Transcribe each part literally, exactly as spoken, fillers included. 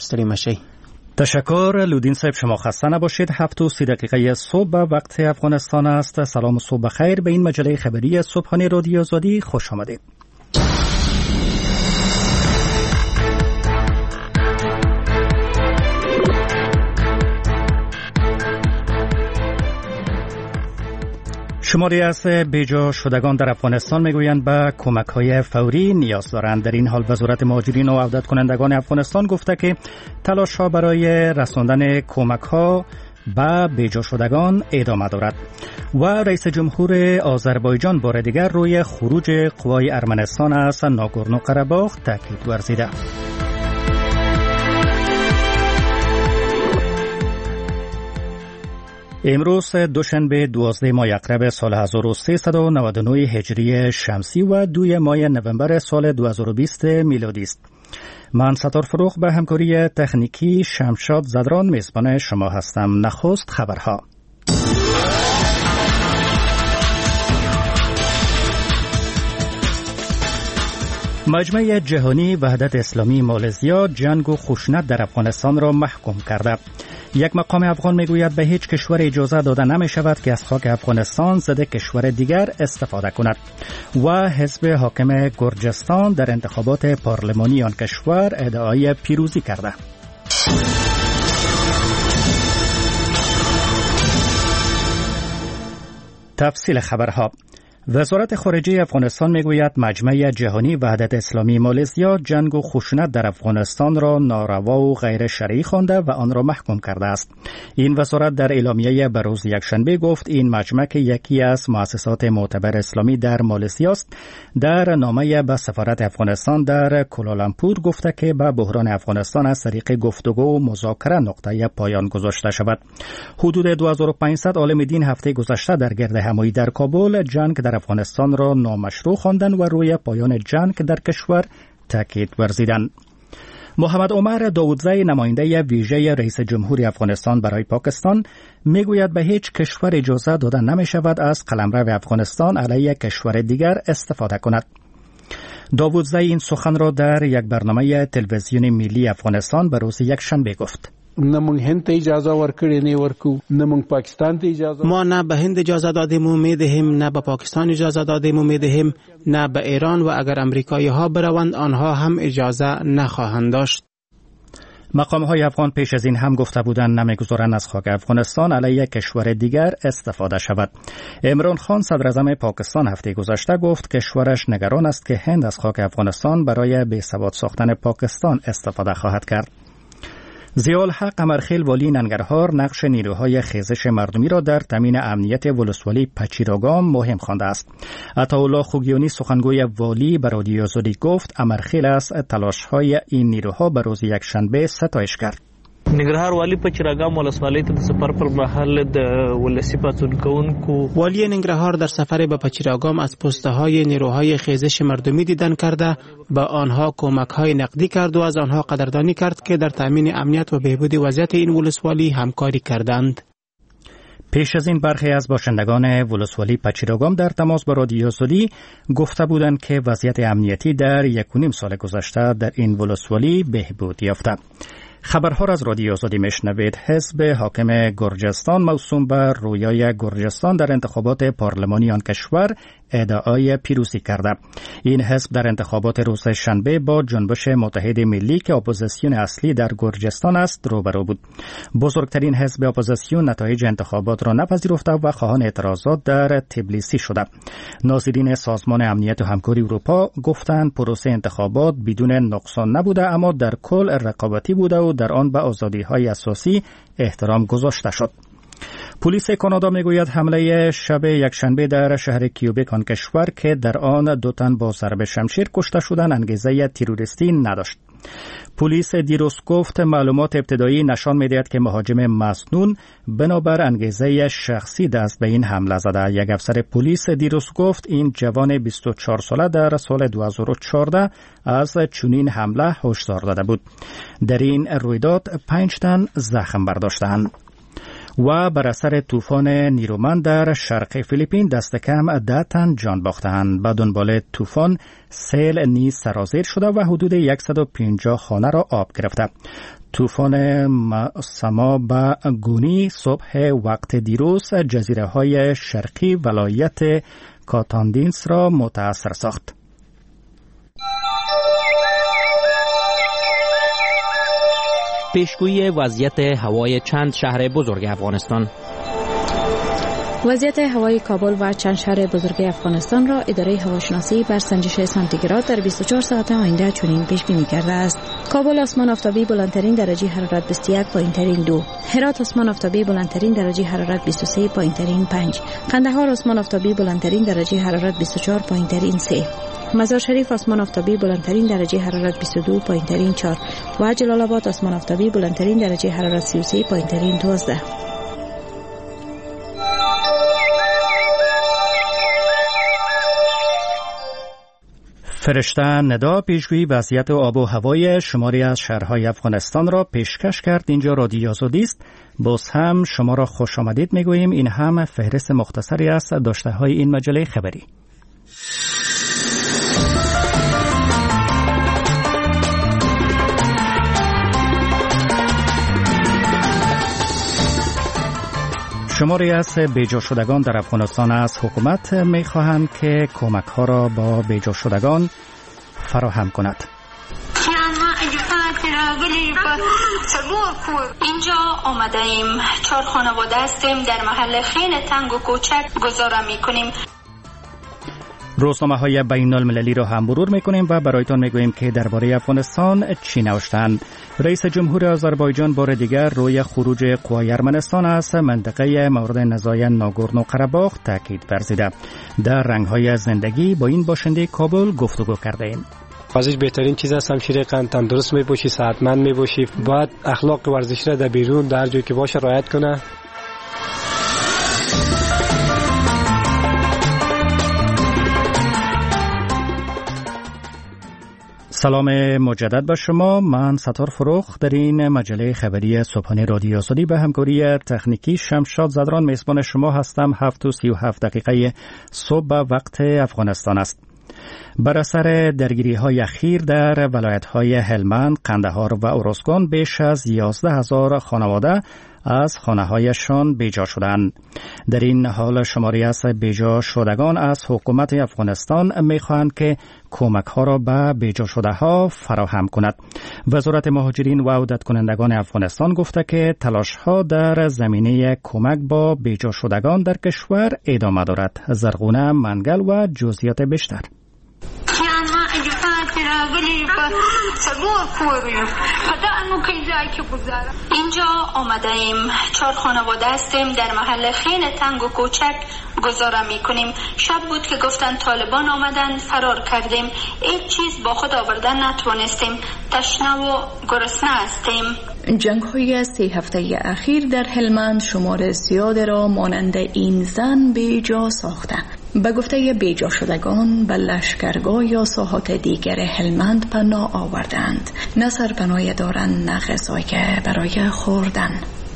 ستړي مشي. تشکر لودین صاحب، شما خسته نباشید. هفت و سی دقیقه صبح وقت افغانستان است. سلام و صبح بخیر. به این مجله خبری صبحانه رادیو آزادی خوش آمدید. شماری از بیجا شدگان در افغانستان میگویند به کمک‌های فوری نیاز دارند. در این حال وزارت مهاجرین و عودت کنندگان افغانستان گفته که تلاش‌ها برای رساندن کمک‌ها به بیجا شدگان ادامه دارد. و رئیس جمهور آذربایجان بار دیگر روی خروج قوای ارمنستان از ناگورنو قره‌باغ تاکید ورزیده. امروز دوشنبه دوازده ماه اکتبر سال هزار و سیصد و نود و نه هجری شمسی و دوی ماه نوامبر سال دو هزار و بیست میلادی است. من ستار فروغ به همکاری تکنیکی شمشاد زدران میزبان شما هستم. نخست خبرها. مجمع جهانی وحدت اسلامی مالزیا جنگ و خشونت در افغانستان را محکوم کرده. یک مقام افغان میگوید به هیچ کشور اجازه داده نمی شود که از خاک افغانستان ضد کشور دیگر استفاده کند. و حزب حاکم گرجستان در انتخابات پارلمانی آن کشور ادعای پیروزی کرده. تفصیل خبرها. وزارت خارجه افغانستان میگوید مجمع جهانی وحدت اسلامی مالزیا جنگ و خشونت در افغانستان را ناروا و غیر شرعی خوانده و آن را محکوم کرده است. این وزارت در اعلامیه به روز یکشنبه گفت این مجمع که یکی از مؤسسات معتبر اسلامی در مالزیا است، در نامه به سفارت افغانستان در کوالالامپور گفته که به بحران افغانستان از طریق گفتگو و مذاکره نقطه پایان گذاشته شود. حدود دو هزار و پانصد عالم دین هفته گذشته در گرد همایی در کابل جنگ در افغانستان را نامشروع خواندند و روی پایان جنگ در کشور تاکید ورزیدند. محمد عمر داودزی نماینده ویژه رئیس جمهور افغانستان برای پاکستان میگوید به هیچ کشور اجازه داده نمی شود از قلمرو افغانستان علیه کشور دیگر استفاده کند. داودزی این سخن را در یک برنامه تلویزیونی ملی افغانستان به روز یکشنبه گفت. نه مونږ هند ته اجازه ورکړې نه ورکو، نه مونږ پاکستان ته اجازه، ما نه به هند اجازه دادیم و میدهیم، نه به پاکستان اجازه دادیم و میدهیم، نه به ایران، و اگر امریکایی ها بروند آنها هم اجازه نخواهند داشت. مقام های افغان پیش از این هم گفته بودند نمیگذارند از خاک افغانستان علیه کشور دیگر استفاده شود. عمران خان صدر اعظم پاکستان هفته گذشته گفت کشورش نگران است که هند از خاک افغانستان برای بی‌ثبات ساختن پاکستان استفاده خواهد کرد. ضیاءالحق قمرخیل والی ننگرهار نقش نیروهای خیزش مردمی را در تامین امنیت ولسوالی پچیراگام مهم خوانده است. عطاالله خوگیانی سخنگوی والی به رادیو آزادی گفت امرخیل از تلاش‌های این نیروها به روز یکشنبه ستایش کرد. ننګرهار والی په چراګام ولسوالۍ ته د سفر پر مهال د ولسی پاتون کوونکو والی ننګرهار در سفر به پچیراګام از پست‌های نیروهای خیزش مردمی دیدن کرده، به آنها کمک‌های نقدی کرد و از آنها قدردانی کرد که در تامین امنیت و بهبود وضعیت این ولسوالی همکاری کردند. پیش از این برخی از باشندگان ولسوالی پچیراگام در تماس با رادیو آزادی گفته بودند که وضعیت امنیتی در یک و نیم سال گذشته در این ولسوالی بهبود یافته. خبرها را از رادیو آزادی میشنوید. حزب حاکم گرجستان موسوم به رویای گرجستان در انتخابات پارلمانی آن کشور ادعای پیروزی کرده. این حزب در انتخابات روز شنبه با جنبش متحد ملی که اپوزیسیون اصلی در گرجستان است روبرو بود. بزرگترین حزب اپوزیسیون نتایج انتخابات را نپذیرفته و خواهان اعتراضات در تبلیسی شده. ناظرین سازمان امنیت و همکاری اروپا گفتند پروسه انتخابات بدون نقصان نبوده، اما در کل رقابتی بوده و در آن به آزادی‌های اساسی احترام گذاشته شد. پلیس کانادا میگوید حمله شب یکشنبه در شهر کیوبک آن کشور که در آن دو تن با ضرب شمشیر کشته شدند انگیزه تروریستی نداشت. پلیس دیروز گفت معلومات ابتدایی نشان می‌دهد که مهاجم مسنون بنابر انگیزه شخصی دست به این حمله زده. یک افسر پلیس دیروز گفت این جوان بیست و چهار ساله در سال دو هزار و چهارده از چنین حمله هشدار داده بود. در این رویداد پنج تن زخم برداشتند. و بر اثر طوفان نیرومند در شرق فیلیپین دست کم ده تن جان باختند. به دنبال طوفان سیل نیز سرازیر شده و حدود صد و پنجاه خانه را آب گرفته. طوفان سما با گونی صبح وقت دیروز جزیره های شرقی ولایت کاتاندینس را متاثر ساخت. پیشگویی وضعیت هوای چند شهر بزرگ افغانستان. وضعیت هوای کابل و چند شهر بزرگ افغانستان را اداره هواشناسی بر سنجش سانتیگراد در بیست و چهار ساعت آینده چنین پیش بینی کرده است. کابل آسمان آفتابی بلندترین درجه حرارت بیست و یک پایینترین دو، هرات آسمان آفتابی بلندترین درجه حرارت بیست و سه پایینترین پنج، قندهار آسمان آفتابی بلندترین درجه حرارت بیست و چهار پایینترین سه، مزار شریف آسمان آفتابی بلندترین درجه حرارت بیست و دو پایینترین چهار و جلال آباد آسمان آفتابی بلندترین درجه حرارت سی و سه پایینترین دوازده. فرشته ندا پیشگویی وضعیت آب و هوای شماری از شهرهای افغانستان را پیشکش کرد. اینجا رادیو آزادی است. باز هم شما را خوش آمدید میگوییم. این هم فهرست مختصری از داشته های این مجله خبری. شماری از بیجا شدگان در افغانستان از حکومت می‌خواهند که کمک‌ها را با بیجا شدگان فراهم کند. اینجا آمده ایم، چهار خانواده هستیم، در محل خیلی تنگ و کوچک گذاره می‌کنیم. روزنامه های بین المللی را هم مرور میکنیم و برایتان میگوییم که درباره افغانستان چی نوشتند. رئیس جمهور آذربایجان بار دیگر روی خروج قوای ارمنستان از منطقه مورد نزاع ناگورنو قره‌باخ تاکید ورزیده. در رنگ‌های زندگی با این باشنده کابل گفتگو کرده ایم. ورزش بهترین چیز است. همشیره قند تندرست می باشی، صحتمند می باشی. باید اخلاق ورزش را در بیرون در جایی که باشه رعایت کنه. سلام مجدد به شما. من ستار فروخ در این مجله خبری صبحانه رادیو آزادی به همکاری تکنیکی شمشاد زدران میزبان شما هستم. هفت و سی و هفت دقیقه صبح وقت افغانستان است. بر اثر درگیری های اخیر در ولایت های هلمند، قندهار و ارزگان بیش از یازده هزار خانواده از خانه هایشان بیجا شدند. در این حال شماری از بیجا شدگان از حکومت افغانستان میخواهند که کمک ها را به بیجا شده ها فراهم کند. وزارت مهاجرین و عودت کنندگان افغانستان گفته که تلاش ها در زمینه کمک با بیجا شدگان در کشور ادامه دارد. زرغونه منگل و جزئیات بیشتر. اینجا آمده ایم، چهار خانواده هستیم، در محل خیلی تنگ و کوچک گذاره میکنیم. شب بود که گفتن طالبان آمدن، فرار کردیم. هیچ چیز با خود آوردن نتوانستیم. تشنه و گرسنه هستیم. جنگ های سه هفته اخیر در هلمند شمار زیاد را مانند این زن بیجا ساختند. به گفته بیجا شدگان به لشکرگاه یا ساحات دیگر هلمند پناه آوردند. نه سرپناه دارند نه غذای برای خوردن.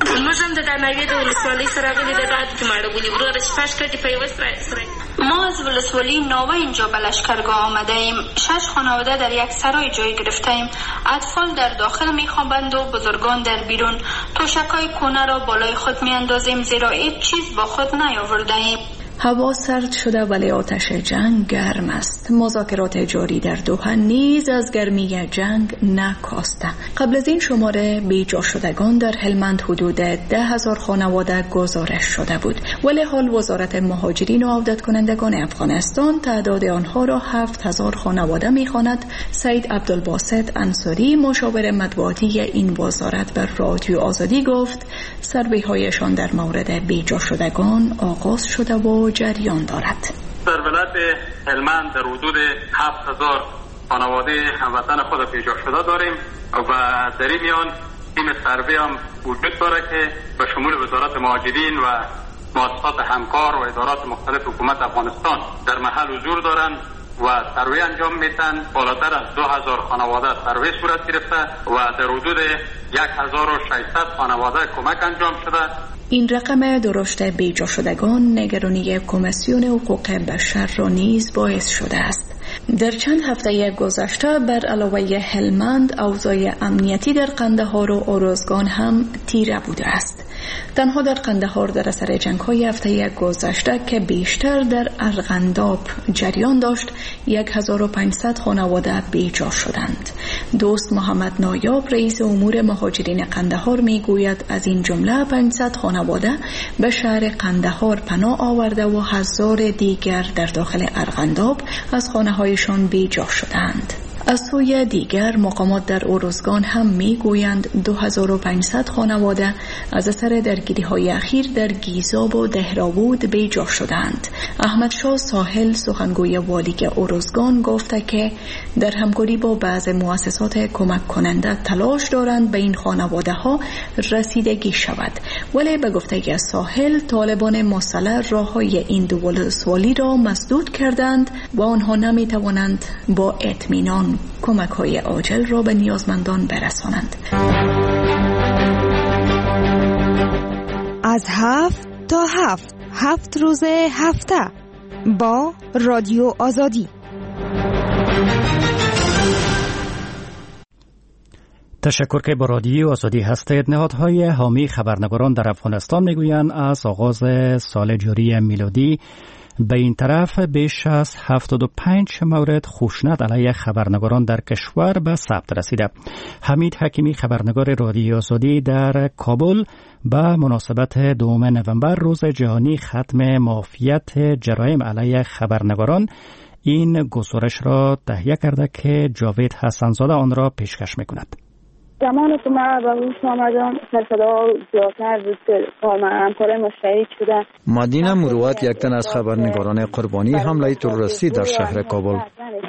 ما از ولسوالی ناوه اینجا به لشکرگاه آمده ایم. شش خانواده در یک سرای جای گرفته ایم. اطفال در داخل میخوابند و بزرگان در بیرون. توشکای کونه را بالای خود میاندازیم زیرا هیچ چیز با خود نیاورده ایم. هوا سرد شده ولی آتش جنگ گرم است. مذاکرات جاری در دوحه نیز از گرمی جنگ نکاسته. قبل از این شماره بیجا شدگان در هلمند حدود ده هزار خانواده گزارش شده بود، ولی حال وزارت مهاجرین و عودت کنندگان افغانستان تعداد آنها را هفت هزار خانواده می‌خواند. سید عبدالباسط انصاری مشاور مطبوعاتی این وزارت بر رادیو آزادی گفت سروی‌هایشان در مورد بیجا شدگان آغاز شده و جریان دارد. در ولایت هلمند در حدود هفت هزار خانواده هموطن خود بیجا شده داریم و در این میان تیم سروی هم وجود داره که به شمول وزارت مهاجرین و مؤسسات همکار و ادارات مختلف حکومت افغانستان در محل حضور دارند و سروی انجام میتن. بالاتر از دو هزار خانواده سروی صورت گرفته و در حدود یک هزار و ششصد خانواده کمک انجام شده. این رقم درشت بیجا شدگان نگرانی کمیسیون حقوق بشر را نیز باعث شده است. در چند هفته گذشته بر علاوه هلمند اوضاع امنیتی در قندهار و اروزگان هم تیره بوده است. تنها در قندهار در اثر جنگ‌های هفته گذشته که بیشتر در ارغنداب جریان داشت هزار و پانصد خانواده بیجا شدند. دوست محمد نایاب رئیس امور مهاجرین قندهار میگوید از این جمله پانصد خانواده به شهر قندهار پناه آورده و هزار دیگر در داخل ارغنداب از خانه‌هایشان بیجا شدند. از سوی دیگر مقامات در اروزگان هم میگویند دو هزار و پانصد خانواده از اثر درگیری‌های اخیر در گیزاب و دهراوود بیجا شدند. احمد شاه ساحل سخنگوی والی اروزگان گفته که در همکاری با بعض مؤسسات کمک کننده تلاش دارند به این خانواده ها رسیدگی شود، ولی به گفته ساحل طالبان مسلح راههای این دو ولسوالی را مسدود کردند و آنها نمی توانند با اطمینان کمک های عاجل را به نیازمندان برسانند. از هفت تا هفت هفت روز هفته با رادیو آزادی. تشکر که با رادیو آزادی هستید. نهادهای حامی خبرنگاران در افغانستان میگویند از آغاز سال جاری میلادی به این طرف بیش از هفتاد و پنج مورد خشونت علیه خبرنگاران در کشور به ثبت رسیده. حمید حکیمی خبرنگار رادیو آزادی در کابل به مناسبت دوم نوامبر روز جهانی ختم مافیت جرایم علیه خبرنگاران این گزارش را تهیه کرده که جاوید حسنزاده آن را پیشکش میکند. زمان که ما به روش آمدم سرصدا زیادتر بود که همکار ما شهید شدن. مدینه مروت یک تن از خبرنگاران قربانی حمله تروریستی در شهر کابل.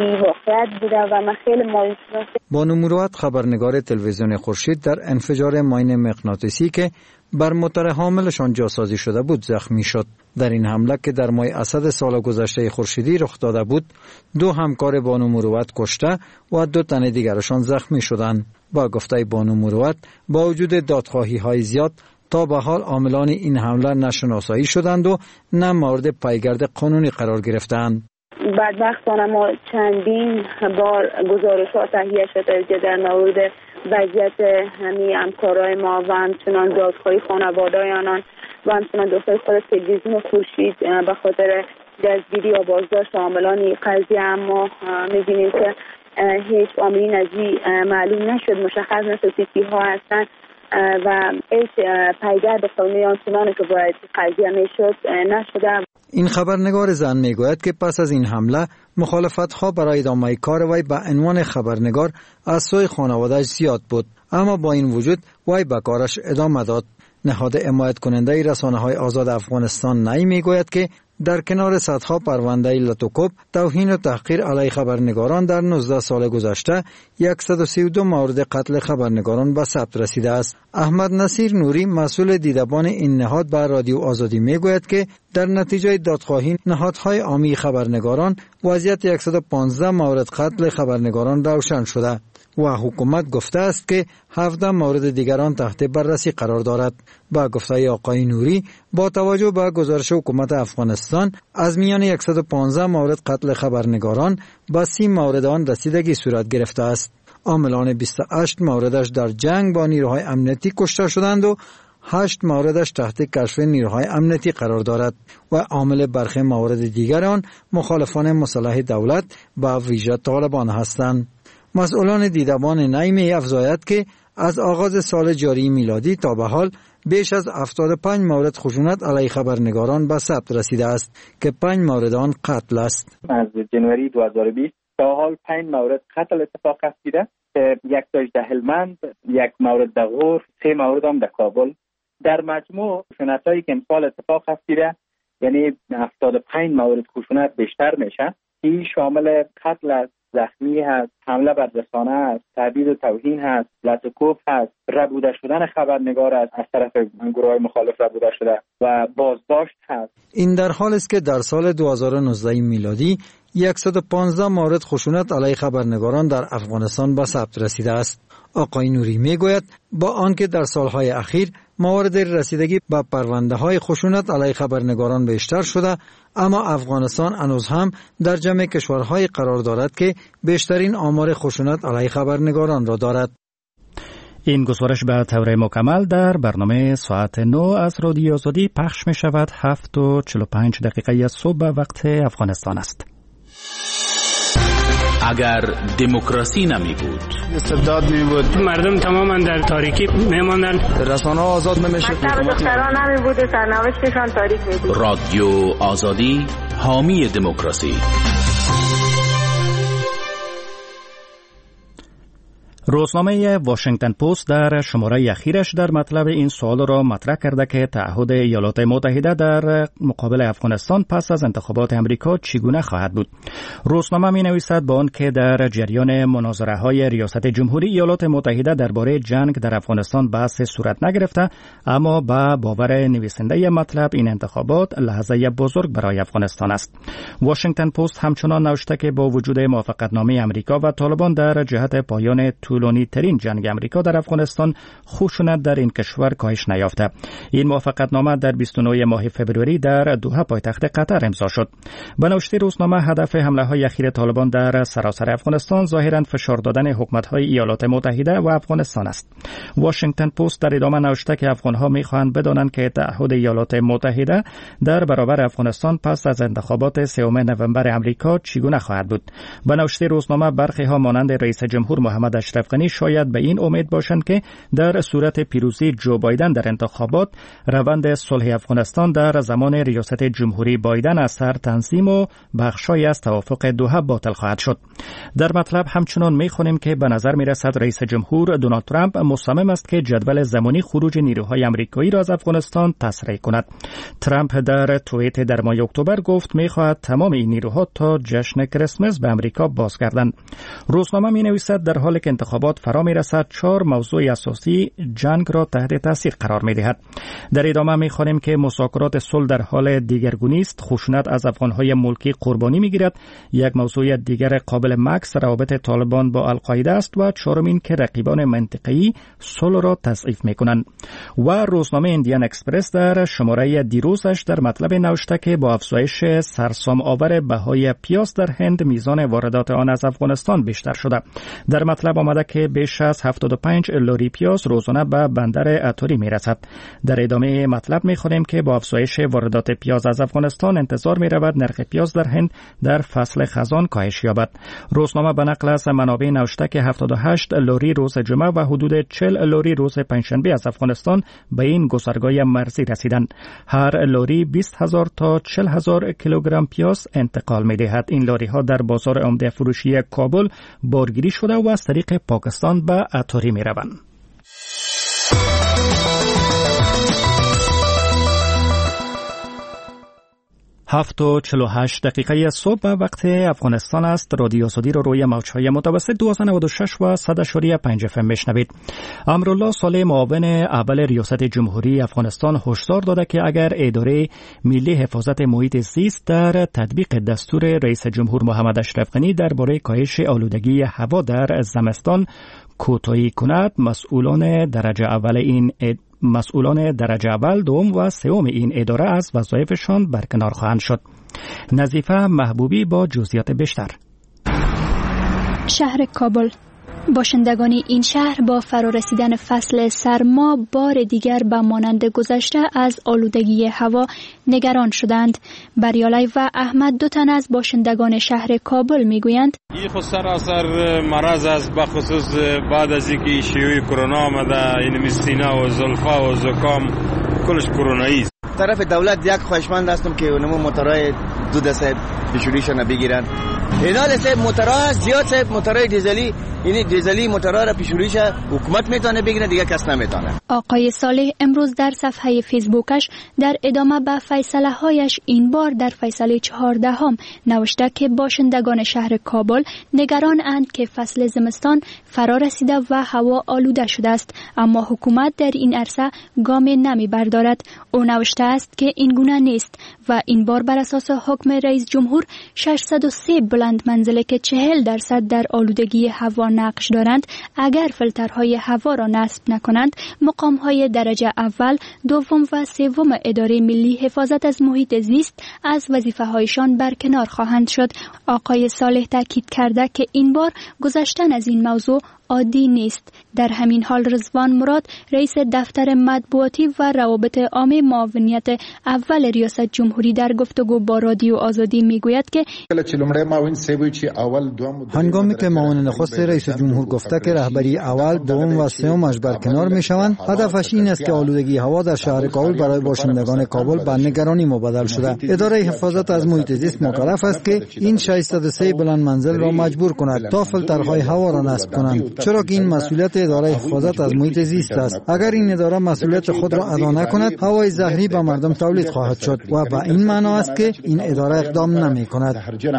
بانو مروت خبرنگار تلویزیون خورشید در انفجار ماین مغناطیسی که بر موتور حاملشان جاسازی شده بود زخمی شد. در این حمله که در ماه اسد سال گذشته خورشیدی رخ داده بود، دو همکار بانو مروت کشته و دو تن دیگرشان زخمی شدند. با گفته بانو مروت با وجود دادخواهی های زیاد تا به حال عاملان این حمله نشناسایی شدند و نه مورد پیگرد قانونی قرار گرفتند. بدبختانه ما چندین بار گزارشات تهیه شده در مورد وضعیت همین همکارای ما و همچنان دادخواهی خانواده آنان و همچنان داخل خود تلویزیون خورشید به خاطر دستگیری یا بازداشت عاملان قضیه، اما می‌بینیم که هیچ عاملی نزدیک معلوم نشد، مشخص نشد کی ها هستند و هیچ پیگرد قانونی آنچنانی که باید قضیه میشد نشده. این خبرنگار زن میگوید که پس از این حمله مخالفت ها برای ادامه کار وی به عنوان خبرنگار از سوی خانواده‌اش زیاد بود، اما با این وجود وی به کارش ادامه داد. نهاد حمایت کننده رسانه های آزاد افغانستان نی میگوید که در کنار صدها پرونده لطوکوب توهین و تحقیر علیه خبرنگاران در نوزده سال گذشته صد و سی و دو مورد قتل خبرنگاران به ثبت رسیده است. احمد نصیر نوری مسئول دیدبان این نهاد به رادیو آزادی میگوید که در نتیجه دادخواهی نهادهای عامی خبرنگاران وضعیت صد و پانزده مورد قتل خبرنگاران روشن شده و حکومت گفته است که هفده مورد دیگران تحت بررسی قرار دارد. با گفته آقای نوری با توجه به گزارش حکومت افغانستان از میان صد و پانزده مورد قتل خبرنگاران به سی مورد آن رسیدگی صورت گرفته است. عاملان بیست و هشت موردش در جنگ با نیروهای امنیتی کشته شدند و هشت موردش تحت کشف نیروهای امنیتی قرار دارد و عامل برخی موارد دیگر آن مخالفان مسلح دولت به ویژه طالبان هستند. مسئولان دیدبان نی می افزاید که از آغاز سال جاری میلادی تا به حال بیش از هفتاد و پنج مورد خشونت علیه خبرنگاران به ثبت رسیده است که پنج مورد آن قتل است. از جنوری دو هزار و بیست تا حال پنج مورد قتل اتفاق افتاده که یک تاش در هلمند، یک مورد در غور، سه مورد هم در کابل. در مجموع خشونت‌هایی که امسال اتفاق افتاده یعنی هفتاد و پنج مورد خشونت بیشتر میشه. این شامل قتل است، زخمی هست، حمله بر رسانه است، تهدید و توهین هست، لطوکوب هست، ربوده شدن خبرنگار است از طرف گروه‌های مخالف ربوده شده و بازداشت هست. این در حال است که در سال دو هزار و نوزده میلادی صد و پانزده مورد خشونت علیه خبرنگاران در افغانستان به ثبت رسیده است. آقای نوری میگوید با آنکه در سالهای اخیر موارد رسیدگی به پرونده های خشونت علیه خبرنگاران بیشتر شده، اما افغانستان هنوز هم در جمع کشورهای قرار دارد که بیشترین آمار خشونت علیه خبرنگاران را دارد. این گزارش به طور مکمل در برنامه ساعت نه از رادیو آزادی پخش می شود. هفت و چهل و پنج دقیقه صبح وقت افغانستان است. اگر دموکراسی نمی بود، استبداد می بود، مردم تماما در تاریکی می ماندند، رسانه آزاد نمی شد، دختران نمی بود، سرنوشتشان تاریک می بود. رادیو آزادی حامی دموکراسی. روزنامه واشنگتن پست در شماره اخیرش در مطلب این سوال را مطرح کرده که تعهد ایالات متحده در مقابل افغانستان پس از انتخابات امریکا چگونه خواهد بود. روزنامه می نویسد با آن که در جریان مناظره های ریاست جمهوری ایالات متحده درباره جنگ در افغانستان بحث صورت نگرفته، اما با باور نویسنده مطلب این انتخابات لحظه بزرگ برای افغانستان است. واشنگتن پست همچنان نوشته که با وجود موافقتنامه امریکا و طالبان در جهت پایان طولانی ترین جنگ امریکا در افغانستان، خشونت در این کشور کاهش نیافته. این موافقتنامه در بیست و نه ماه فوریه در دوحه پایتخت قطر امضا شد. به نوشته روزنامه هدف حمله های اخیر طالبان در سراسر افغانستان ظاهرا فشار دادن حکومت های ایالات متحده و افغانستان است. واشنگتن پست در ادامه نوشته که افغانها میخواهند بدانند که تعهد ایالات متحده در برابر افغانستان پس از انتخابات سوم نوامبر امریکا چگونه خواهد بود. به نوشته روزنامه برخی ها مانند رئیس جمهور محمد اشرف غنی شاید به این امید باشند که در صورت پیروزی جو بایدن در انتخابات، روند صلح افغانستان در زمان ریاست جمهوری بایدن از سر تنظیم و بخشای از توافق دوحه باطل خواهد شد. در مطلب همچنان می‌خوانیم که به نظر می‌رسد رئیس جمهور دونالد ترامپ مصمم است که جدول زمانی خروج نیروهای آمریکایی را از افغانستان تصریح کند. ترامپ در توییت در ماه اکتبر گفت می‌خواهد تمام این نیروها تا جشن کریسمس به آمریکا بازگردند. روزنامه می‌نویسد در حالی که انتخابات فرا می‌رسد، چهار موضوع اساسی جنگ را تحت تاثیر قرار می‌دهد. در ادامه می‌خوانیم که مذاکرات صلح در حال دیگرگونی است، خشونت از افغان‌های ملکی قربانی می‌گیرد. یک موضوع دیگر قابل مکث روابط طالبان با القاعده است و چهارمین که رقیبان منطقه‌ای صلح را تضعیف می‌کنند. و روزنامه ایندیان اکسپرس در شماره دیروزش در مطلب نوشته که با افزایش سرسام آور بهای پیاز در هند، میزان واردات آن از افغانستان بیشتر شده. در مطلب آمده که بیش از هفتاد و پنج لاری پیاز روزانه به بندر اتاری میرسد. در ادامه مطلب میخوانیم که با افزایش واردات پیاز از افغانستان انتظار میرود نرخ پیاز در هند در فصل خزان کاهش یابد. روزنامه به نقل از منابع نوشته که هفتاد و هشت لاری روز جمعه و حدود چهل لاری روز پنجشنبه از افغانستان به این گذرگاه مرزی رسیدند. هر لاری بیست هزار تا چهل هزار کیلوگرم پیاز انتقال میدهد. این لاری ها در بازار عمده فروشی کابل بارگیری شده و از طریق پاکستان به اتاری می روند. هفت و چهل و هشت دقیقه صبح وقت افغانستان است. رادیو آزادی رو روی موج‌های متوسط دویست و نود و شش و صد اشاریه پنج اف ام میشنوید. امرالله صالح معاون اول ریاست جمهوری افغانستان هشدار داده که اگر اداره ملی حفاظت محیط زیست در تطبیق دستور رئیس جمهور محمد اشرف غنی درباره کاهش آلودگی هوا در زمستان کوتاهی کند، مسئولان درجه اول این اد... مسئولان درجه اول، دوم و سوم این اداره از وظایفشان برکنار خواهند شد. نظیفه محبوبی با جزئیات بیشتر. شهر کابل. باشندگان این شهر با فرارسیدن فصل سرما بار دیگر به مانند گذشته از آلودگی هوا نگران شدند. بریالی و احمد دو تن از باشندگان شهر کابل میگویند این خود سراسر مرض است، بخصوص بعد از اینکه شیوع کرونا آمده، این سینه و زلفا و زکام کلش کرونایی است. طرف دولت یک خواهشمند هستم که اونمو موتورای دو دسته پیشوریشون بگیرن. اینا لسه موتورا هست زیاد صاحب، موتورای دیزلی، یعنی دیزلی موتورا را پیشوریش حکومت میتونه بگیره، دیگه کس نمیتونه. آقای صالح امروز در صفحه فیسبوکش در ادامه به فیصله هایش این بار در فیصله چهاردهم نوشته که باشندگان شهر کابل نگران اند که فصل زمستان فرا رسیده و هوا آلوده شده است، اما حکومت در این عرصه گام نمی بردارد. او نوشته است که این گونه نیست و این بار بر اساس حکم رئیس جمهور جمهور ششصد و سه بلند منزله که چهل درصد در آلودگی هوا نقش دارند اگر فیلترهای هوا را نصب نکنند مقامهای درجه اول، دوم و سوم اداره ملی حفاظت از محیط زیست از وظیفه‌هایشان برکنار خواهند شد. آقای صالح تاکید کرده که این بار گذشتن از این موضوع عادی نیست. در همین حال رضوان مراد رئیس دفتر مطبوعاتی و روابط عامه معاونیت اول ریاست جمهوری در گفتگو با رادیو آزادی میگوید که هنگامی که معاون نخست رئیس جمهور گفته که رهبری اول، دوم و سومش برکنار میشوند، هدفش این است که آلودگی هوا در شهر کابل برای باشندگان کابل به نگرانی مبدل شده. اداره حفاظت از محیط زیست مکلف است که این ششصد و سه بلند منزل را مجبور کند تا فیلترهای هوا را نصب کنند، چرا که این مسئولیت اداره حفاظت از محیط زیست است. اگر این اداره مسئولیت خود را ادا نکند، هوای زهری به مردم تولید خواهد شد و به این معنا است که این اداره اقدام نمی‌کند.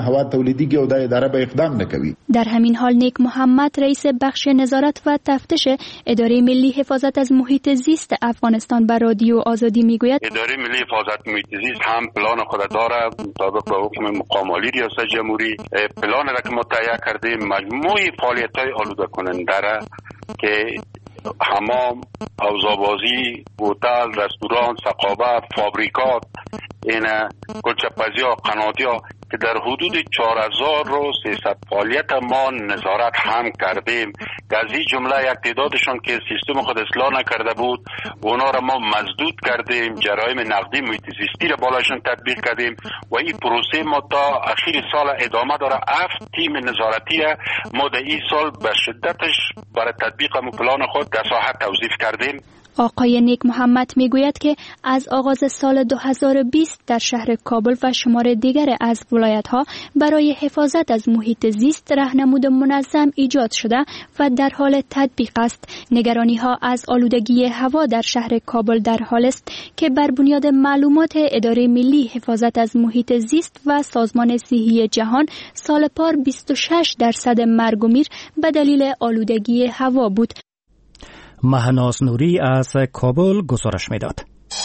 در همین حال نیک محمد رئیس بخش نظارت و تفتیش اداره ملی حفاظت از محیط زیست افغانستان به رادیو آزادی میگوید اداره ملی حفاظت محیط زیست هم پلان خود داره مطابق به حکم مقام عالی ریاست جمهوری. پلان را که متعین کردیم مجموعه فعالیت‌های آلوده کننده را که حمام، حوض‌آبازی، هتل، رستوران، ثقافت، فابریکات، این گلچه‌پزی‌ها، قناتی‌ها که در حدود چهار هزار و سیصد فعالیت ما نظارت هم کردیم که از این جمله یک تعدادشان که سیستم خود اصلاح نکرده بود اونا را ما مزدود کردیم، جرایم نقدی محیط زیستی را بالاشون تطبیق کردیم و این پروسه ما تا اخیر سال ادامه داره. هفت تیم نظارتی ما در این سال به شدتش برای تطبیق پلان خود در ساحه توظیف کردیم. آقای نیک محمد میگوید که از آغاز سال دو هزار و بیست در شهر کابل و شمار دیگر از ولایت‌ها برای حفاظت از محیط زیست راهنمود منظم ایجاد شده و در حال تطبیق است. نگرانی‌ها از آلودگی هوا در شهر کابل در حال است که بر بنیاد معلومات اداره ملی حفاظت از محیط زیست و سازمان صحی جهان سال پار بیست و شش درصد مرگ و میر به دلیل آلودگی هوا بود. مهناز نوری از کابل گزارش میداد.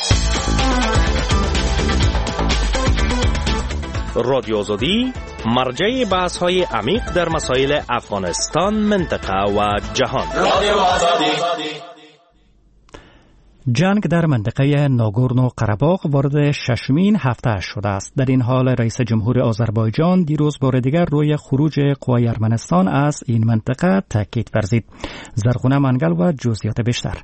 رادیو آزادی مرجع بحث های عمیق در مسائل افغانستان، منطقه و جهان. رادیو آزادی. جنگ در منطقه ناگورنو قره‌باغ وارد ششمین هفته شده است. در این حال رئیس جمهور آذربایجان دیروز بار دیگر روی خروج قوای ارمنستان از این منطقه تاکید ورزید. زرخونه منگل و جزئیات بیشتر.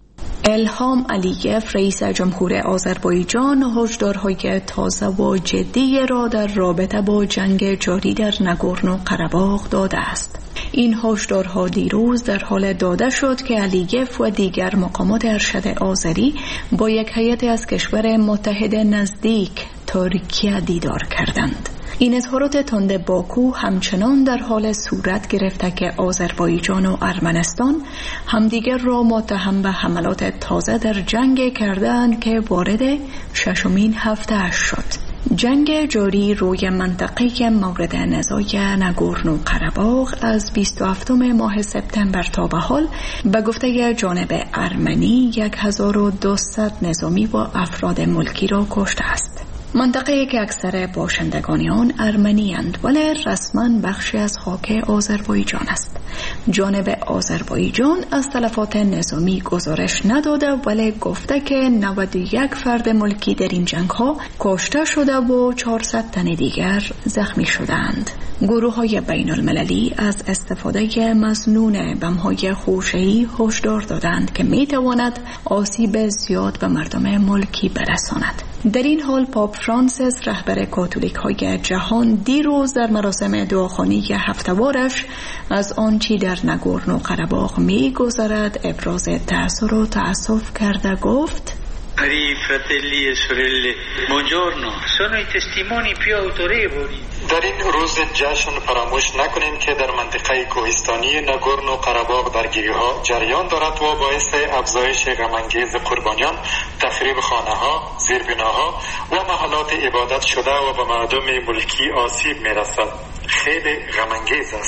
الهام علییف رئیس جمهور آذربایجان هشدارهای تازه و جدی را در رابطه با جنگ جاری در ناگورنو قره‌باغ داده است. این هشدارها دیروز در حال داده شد که علییف و دیگر مقامات ارشد آذری با یک هیئت از کشور متحد نزدیک ترکیه دیدار کردند. این اظهارات تند باکو همچنان در حال صورت گرفته که آذربایجان و ارمنستان همدیگر را متهم به حملات تازه در جنگ کردند که وارد ششمین هفته شد. جنگ جاری روی منطقه مورد نزاع ناگورنو قره‌باغ از بیست و هفتم ماه سپتامبر تا به حال به گفته جانب ارمنی هزار و دویست نظامی و افراد ملکی را کشته است. منطقه‌ای که اکثر باشندگان آن ارمنی اند ولی رسما بخشی از خاک آذربایجان است. جانب آذربایجان از تلفات نظامی گزارش نداده ولی گفته که نود و یک فرد ملکی در این جنگ‌ها کشته شده و چهارصد تن دیگر زخمی شدند. گروه‌های بین‌المللی از استفاده مظنون بم‌های خوشه‌ای هشدار دادند که می‌تواند آسیب زیاد به مردم ملکی برساند. در این حال پاپ فرانسیس رهبر کاتولیک های جهان دیروز در مراسم دعاخوانی هفته‌وارش از آنچه در ناگورنو قره‌باغ می‌گذرد ابراز تأثیر و تأسف کرده گفت: Cari fratelli e sorelle, buongiorno. Sono i testimoni più autorevoli. در این روز جشن فراموش نکنیم که در منطقه کوهستانی ناگورنو قره‌باغ درگیری‌ها جریان دارد و باعث افزایش غم‌انگیز قربانیان، تخریب خانه‌ها، زیربناها و محلات عبادت شده و به مردم ملکی آسیب می‌رسد. خیلی غم‌انگیز است.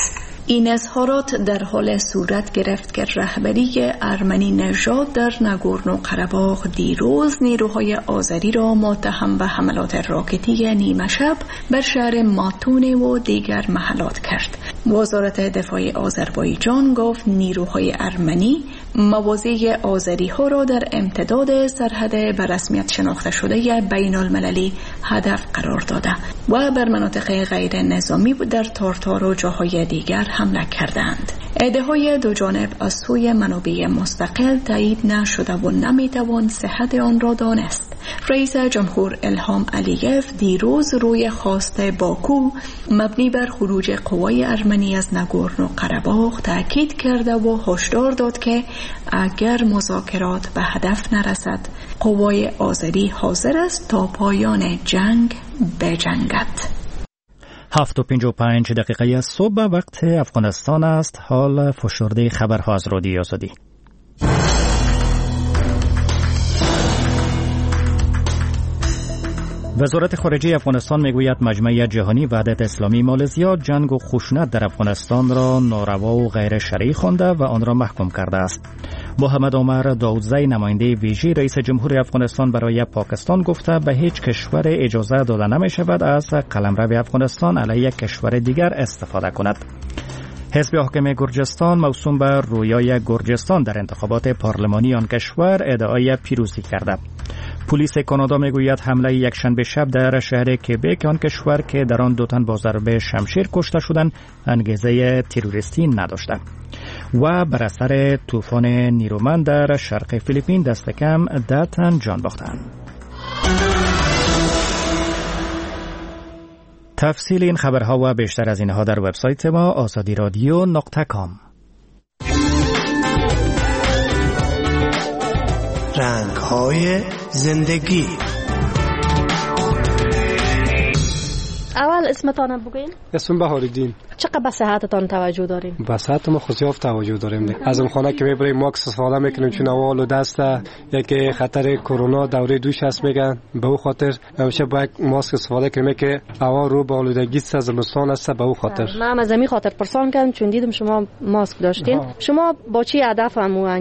این اظهارات در حال صورت گرفت که رهبری ارمنی نژاد در ناگورنو قره‌باغ دیروز نیروهای آذری را متهم به حملات راکتی نیمه شب بر شهر ماتونه و دیگر محلات کرد. وزارت دفاع آذربایجان گفت نیروهای ارمنی مواضع آذری ها را در امتداد سرحد به رسمیت شناخته شده بین المللی هدف قرار داده و بر مناطق غیر نظامی در تارتار و جاهای دیگر حمله کردند. ادعاهای دو جانب از سوی منابع مستقل تایید نشده و نمیتوان صحت آن را دانست. رئیس جمهور الهام علییف دیروز روی خواست باکو مبنی بر خروج قوای ارمنی از ناگورنو قره‌باغ تاکید کرده و هشدار داد که اگر مذاکرات به هدف نرسد قوای آذری حاضر است تا پایان جنگ بجنگد. هفت و پنج و پنج دقیقه از صبح وقت افغانستان است. حال فشرده خبرها از رادیو آزادی. وزارت خارجه افغانستان میگوید مجمع جهانی وحدت اسلامی مالزیا جنگ و خشونت در افغانستان را ناروا و غیر شرعی خوانده و آن را محکوم کرده است. محمد عمر داودزی نماینده ویژه رئیس جمهور افغانستان برای پاکستان گفته به هیچ کشور اجازه داده نمی شود از قلمرو افغانستان علیه کشور دیگر استفاده کند. حزب حاکم گرجستان موسوم به رویای گرجستان در انتخابات پارلمانی آن کشور ادعای پیروزی کرده. پلیس کانادا میگوید حمله یک شنبه شب در شهر کبک آن کشور که در آن دو تن با ضرب شمشیر کشته شدند انگیزه تروریستی نداشته. و بر اثر طوفان نیرومند در شرق فیلیپین دست کم ده تن جان باختند. تفصیل این خبرها و بیشتر از اینها در وبسایت ما آزادی رادیو نقطه کام. رنگ‌های زندگی. اول اسمتان بگین؟ اسم بهاردین. چقدر به صحتتان توجه دارین؟ به صحت ما خصوصا توجه داریم. از اون خانه که میبریم ماکس استفاده میکنیم چون اول دست یکی خطر کرونا دوره دوش هست میگن به اون خاطر همیشه باید ماسک استفاده کنیم که اول رو به آلودگی زمستان است به اون خاطر. من از همین خاطر پرسان کردم چون دیدم شما ماسک داشتین. ها. شما با چی هدف هم